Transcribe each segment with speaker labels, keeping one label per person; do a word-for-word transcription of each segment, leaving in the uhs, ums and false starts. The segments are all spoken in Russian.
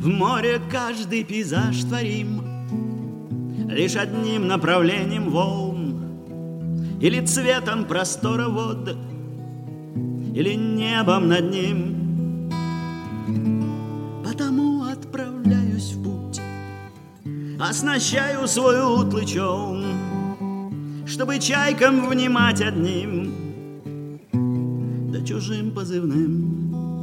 Speaker 1: В море каждый пейзаж творим лишь одним направлением волн, или цветом простора вод, или небом над ним. Потому отправляюсь в путь, оснащаю свой утлый челн, чтобы чайкам внимать одним, да чужим позывным.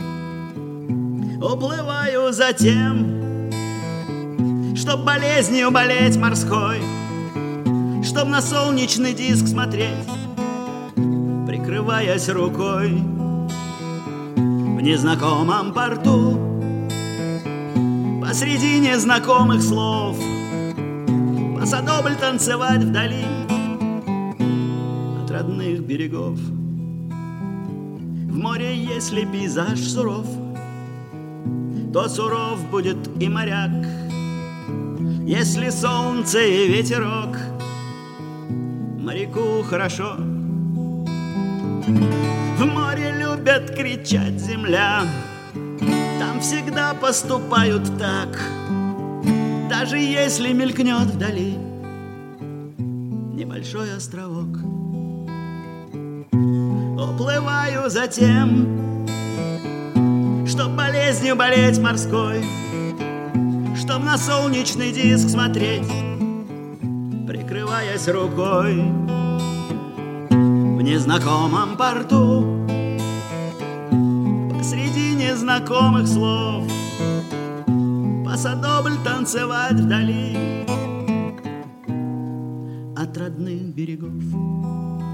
Speaker 1: Уплываю за тем, чтоб болезнью болеть морской, чтоб на солнечный диск смотреть, прикрываясь рукой. В незнакомом порту, посреди незнакомых слов, пасадобль танцевать вдали от родных берегов. В море, если пейзаж суров, то суров будет и моряк. Если солнце и ветерок, моряку хорошо. В море любят кричать земля, там всегда поступают так, даже если мелькнет вдали небольшой островок. Уплываю за тем, чтоб болезнью болеть морской, чтоб на солнечный диск смотреть, прикрываясь рукой. В незнакомом порту, посреди незнакомых слов, пасадобль танцевать вдали от родных берегов.